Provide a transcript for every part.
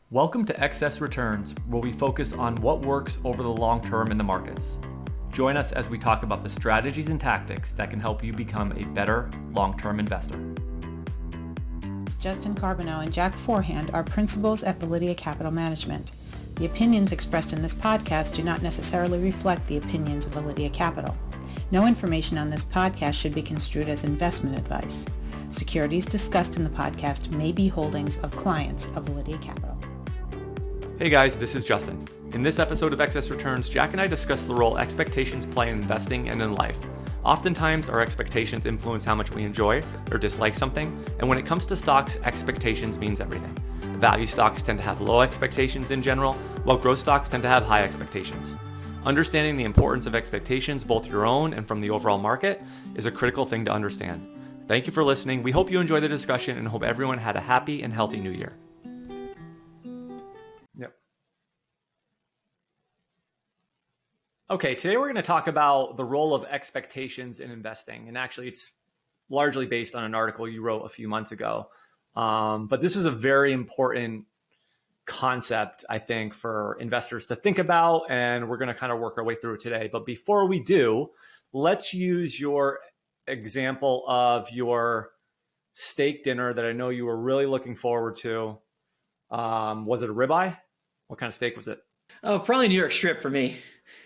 Welcome to Excess Returns, where we focus on what works over the long term in the markets. Join us as we talk about the strategies and tactics that can help you become a better long-term investor. Justin Carbonell and Jack Forehand are principals at Validia Capital Management. The opinions expressed in this podcast do not necessarily reflect the opinions of Validia Capital. No information on this podcast should be construed as investment advice. Securities discussed in the podcast may be holdings of clients of Validia Capital. Hey guys, this is Justin. In this episode of Excess Returns, Jack and I discuss the role expectations play in investing and in life. Oftentimes, our expectations influence how much we enjoy or dislike something, and when it comes to stocks, expectations means everything. Value stocks tend to have low expectations in general, while growth stocks tend to have high expectations. Understanding the importance of expectations, both your own and from the overall market, is a critical thing to understand. Thank you for listening. We hope you enjoy the discussion and hope everyone had a happy and healthy new year. Okay, today we're going to talk about the role of expectations in investing. And actually, it's largely based on an article you wrote a few months ago. But this is a very important concept, I think, for investors to think about. And we're going to kind of work our way through it today. But before we do, let's use your example of your steak dinner that I know you were really looking forward to. Was it a ribeye? What kind of steak was it? Oh, probably New York strip for me.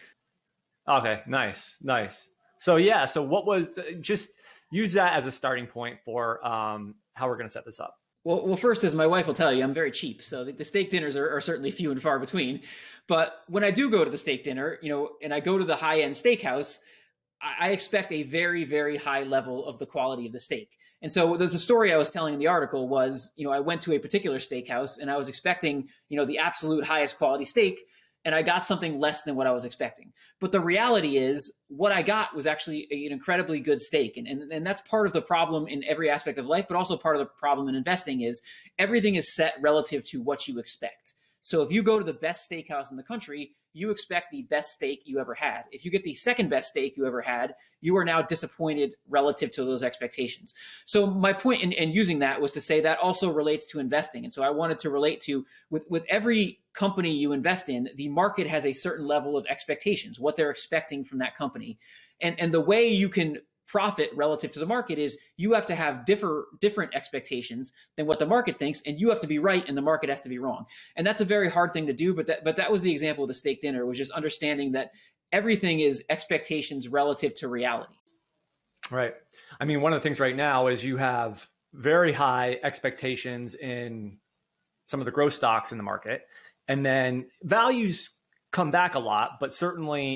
Okay, nice. So what was, just use that as a starting point for how we're going to set this up. Well, first, as my wife will tell you, I'm very cheap. So the steak dinners are certainly few and far between. But when I do go to the steak dinner, and I go to the high-end steakhouse, I expect a very, very high level of the quality of the steak. And so there's a story I was telling in the article was, I went to a particular steakhouse and I was expecting, the absolute highest quality steak. And I got something less than what I was expecting. But the reality is what I got was actually an incredibly good steak. And that's part of the problem in every aspect of life, but also part of the problem in investing is everything is set relative to what you expect. So if you go to the best steakhouse in the country, you expect the best steak you ever had. If you get the second best steak you ever had, you are now disappointed relative to those expectations. So my point in using that was to say that also relates to investing. And so I wanted to relate to with every company you invest in, the market has a certain level of expectations, what they're expecting from that company. And the way you can profit relative to the market is you have to have different expectations than what the market thinks, and you have to be right and the market has to be wrong. And that's a very hard thing to do, but that was the example of the steak dinner, was just understanding that everything is expectations relative to reality. Right. I mean, one of the things right now is you have very high expectations in some of the growth stocks in the market, and then values come back a lot, but certainly,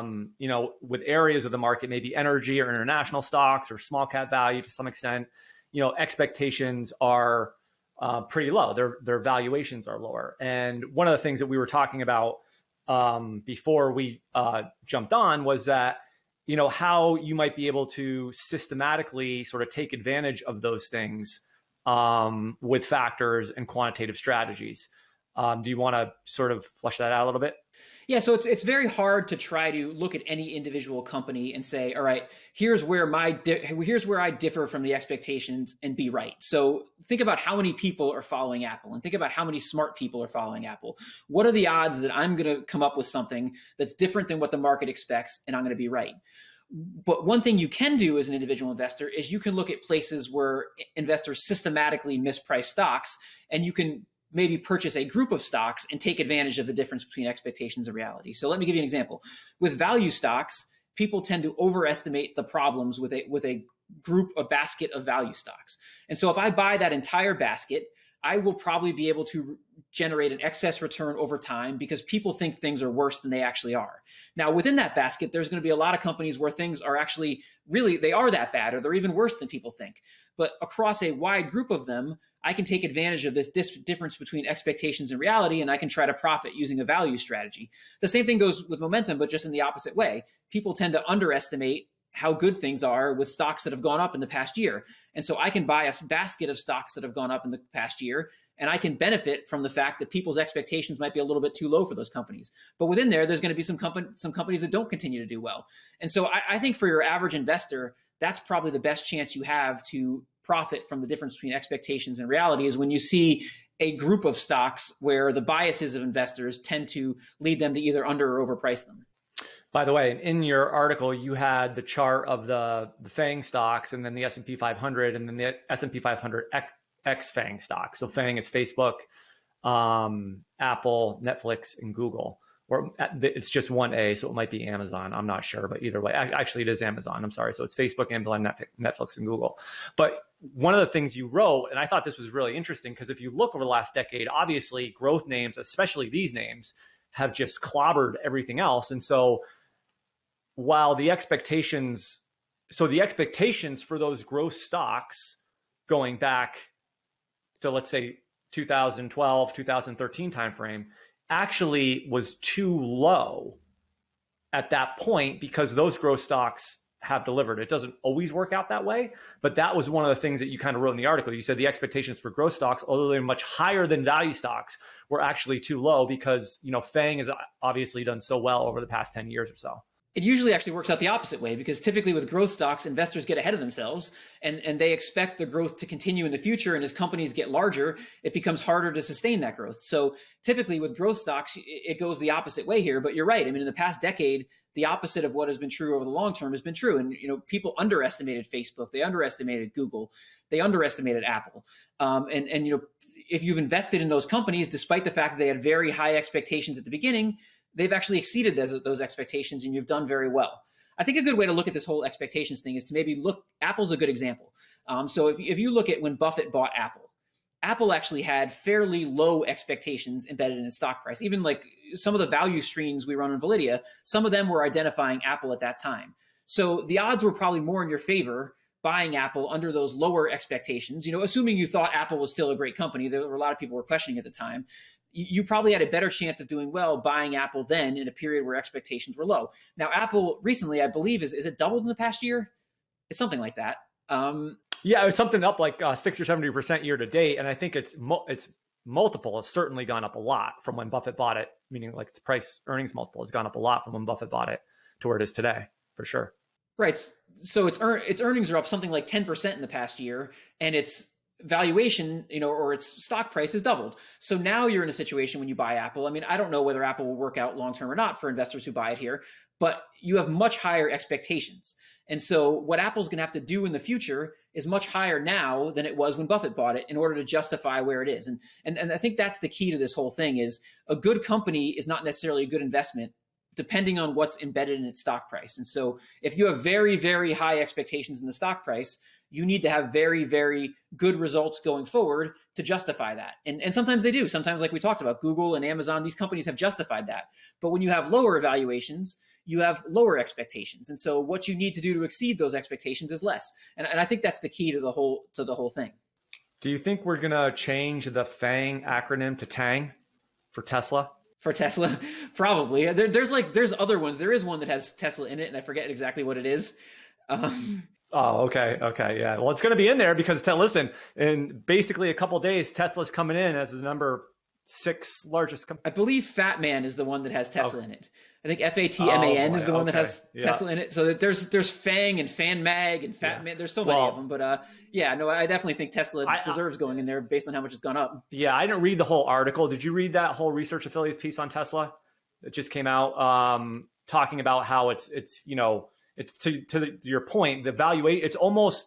with areas of the market, maybe energy or international stocks or small cap value to some extent, expectations are pretty low. Their valuations are lower. And one of the things that we were talking about before we jumped on was that, how you might be able to systematically sort of take advantage of those things with factors and quantitative strategies. Do you want to sort of flesh that out a little bit? Yeah, so it's very hard to try to look at any individual company and say, all right, here's where I differ from the expectations and be right. So think about how many people are following Apple and think about how many smart people are following Apple. What are the odds that I'm going to come up with something that's different than what the market expects and I'm going to be right? But one thing you can do as an individual investor is you can look at places where investors systematically misprice stocks, and you can maybe purchase a group of stocks and take advantage of the difference between expectations and reality. So let me give you an example. With value stocks, people tend to overestimate the problems with a basket of value stocks. And so if I buy that entire basket, I will probably be able to generate an excess return over time because people think things are worse than they actually are. Now, within that basket, there's going to be a lot of companies where things are actually really, they are that bad, or they're even worse than people think. But across a wide group of them, I can take advantage of this difference between expectations and reality, and I can try to profit using a value strategy. The same thing goes with momentum, but just in the opposite way. People tend to underestimate how good things are with stocks that have gone up in the past year. And so I can buy a basket of stocks that have gone up in the past year, and I can benefit from the fact that people's expectations might be a little bit too low for those companies. But within there's going to be some companies that don't continue to do well. And so I think for your average investor, that's probably the best chance you have to profit from the difference between expectations and reality, is when you see a group of stocks where the biases of investors tend to lead them to either under or overprice them. By the way, in your article, you had the chart of the FANG stocks and then the S&P 500 and then the S&P 500 X FANG stocks. So FANG is Facebook, Apple, Netflix, and Google. Or it's just one A, so it might be Amazon. I'm not sure, but either way, actually it is Amazon. I'm sorry. So it's Facebook, Amazon, Netflix, and Google. But one of the things you wrote, and I thought this was really interesting, because if you look over the last decade, obviously growth names, especially these names, have just clobbered everything else. And so while the expectations for those growth stocks going back to, let's say, 2012, 2013 timeframe, actually was too low at that point, because those growth stocks have delivered. It doesn't always work out that way, but that was one of the things that you kind of wrote in the article. You said the expectations for growth stocks, although they're much higher than value stocks, were actually too low because, FANG has obviously done so well over the past 10 years or so. It usually actually works out the opposite way, because typically with growth stocks, investors get ahead of themselves and they expect the growth to continue in the future. And as companies get larger, it becomes harder to sustain that growth. So typically with growth stocks, it goes the opposite way here. But you're right. I mean, in the past decade, the opposite of what has been true over the long term has been true. And, people underestimated Facebook. They underestimated Google. They underestimated Apple. If you've invested in those companies, despite the fact that they had very high expectations at the beginning, they've actually exceeded those expectations, and you've done very well. I think a good way to look at this whole expectations thing is to maybe look, Apple's a good example. So if you look at when Buffett bought Apple actually had fairly low expectations embedded in its stock price. Even like some of the value streams we run in Validia, some of them were identifying Apple at that time. So the odds were probably more in your favor buying Apple under those lower expectations, assuming you thought Apple was still a great company. There were a lot of people were questioning at the time. You probably had a better chance of doing well buying Apple then in a period where expectations were low. Now, Apple recently, I believe, is it doubled in the past year? It's something like that. Yeah, it was something up like 60 or 70% year to date. And I think it's multiple has certainly gone up a lot from when Buffett bought it, meaning like its price earnings multiple has gone up a lot from when Buffett bought it to where it is today, for sure. Right. So its earnings are up something like 10% in the past year, and its valuation, or its stock price has doubled. So now you're in a situation when you buy Apple. I mean, I don't know whether Apple will work out long-term or not for investors who buy it here, but you have much higher expectations. And so what Apple's going to have to do in the future is much higher now than it was when Buffett bought it in order to justify where it is. And I think that's the key to this whole thing is a good company is not necessarily a good investment depending on what's embedded in its stock price. And so if you have very, very high expectations in the stock price, you need to have very, very good results going forward to justify that. And sometimes they do. Sometimes, like we talked about, Google and Amazon, these companies have justified that. But when you have lower evaluations, you have lower expectations. And so what you need to do to exceed those expectations is less. And I think that's the key to the whole thing. Do you think we're going to change the FANG acronym to TANG for Tesla? For Tesla? Probably. There's other ones. There is one that has Tesla in it, and I forget exactly what it is. Oh, okay. Yeah. Well, it's going to be in there because listen, in basically a couple of days, Tesla's coming in as the number 6 largest company. I believe Fat Man is the one that has Tesla in it. I think FATMAN is the one that has Tesla in it. So there's FANG and FanMag and Fat Man. There's so many of them. But I definitely think Tesla deserves going in there based on how much it's gone up. Yeah, I didn't read the whole article. Did you read that whole Research Affiliates piece on Tesla? It just came out talking about how it's to your point, the valuation, it's almost,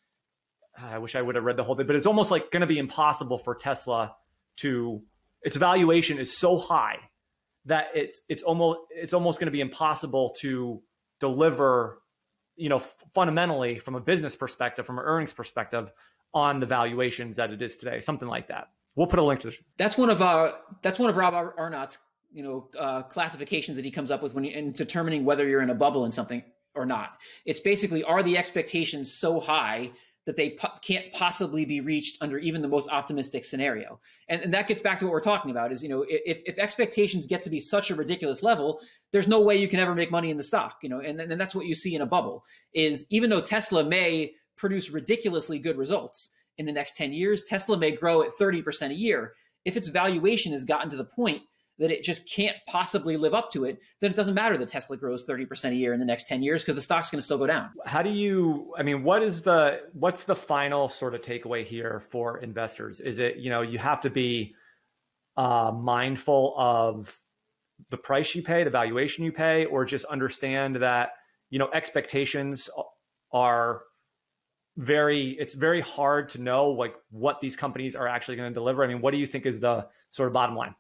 I wish I would have read the whole thing, but it's almost like going to be impossible for Tesla its valuation is so high that it's almost going to be impossible to deliver, fundamentally from a business perspective, from an earnings perspective on the valuations that it is today, something like that. We'll put a link to this. That's one of Rob Arnott's, classifications that he comes up with in determining whether you're in a bubble in something or not. It's basically, are the expectations so high that they can't possibly be reached under even the most optimistic scenario? And that gets back to what we're talking about is, if expectations get to be such a ridiculous level, there's no way you can ever make money in the stock, and that's what you see in a bubble is even though Tesla may produce ridiculously good results in the next 10 years, Tesla may grow at 30% a year. If its valuation has gotten to the point that it just can't possibly live up to it, then it doesn't matter that Tesla grows 30% a year in the next 10 years because the stock's going to still go down. How do you, I mean, what's the final sort of takeaway here for investors? Is it, you have to be mindful of the price you pay, the valuation you pay, or just understand that, expectations are it's very hard to know like what these companies are actually going to deliver? I mean, what do you think is the sort of bottom line?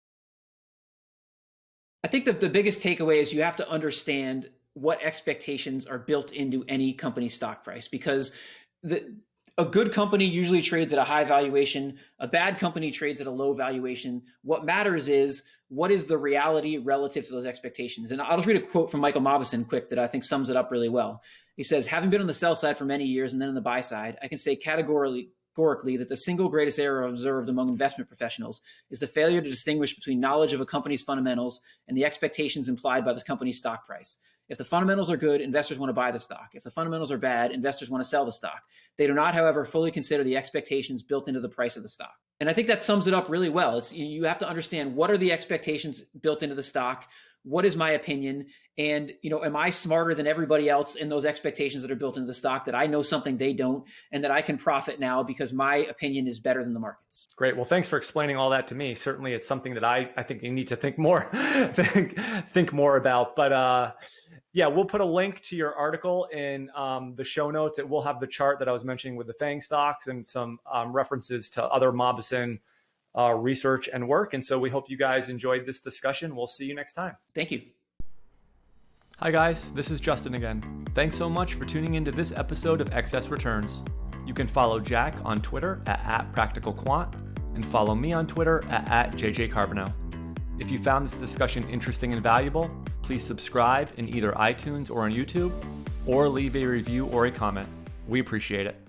I think that the biggest takeaway is you have to understand what expectations are built into any company's stock price, because a good company usually trades at a high valuation. A bad company trades at a low valuation. What matters is what is the reality relative to those expectations. And I'll just read a quote from Michael Mauboussin quick that I think sums it up really well. He says, having been on the sell side for many years and then on the buy side, I can say categorically that the single greatest error observed among investment professionals is the failure to distinguish between knowledge of a company's fundamentals and the expectations implied by this company's stock price. If the fundamentals are good, investors want to buy the stock. If the fundamentals are bad, investors want to sell the stock. They do not, however, fully consider the expectations built into the price of the stock. And I think that sums it up really well. You have to understand, what are the expectations built into the stock? What is my opinion? And, am I smarter than everybody else in those expectations that are built into the stock, that I know something they don't, and that I can profit now because my opinion is better than the market's? Great. Well, thanks for explaining all that to me. Certainly it's something that I think you need to think more, think more about. But yeah, we'll put a link to your article in the show notes. It will have the chart that I was mentioning with the FANG stocks and some references to other Mauboussin research and work. And so we hope you guys enjoyed this discussion. We'll see you next time. Thank you. Hi guys, this is Justin again. Thanks so much for tuning into this episode of Excess Returns. You can follow Jack on Twitter at @PracticalQuant and follow me on Twitter at JJCarbonneau. If you found this discussion interesting and valuable, please subscribe in either iTunes or on YouTube, or leave a review or a comment. We appreciate it.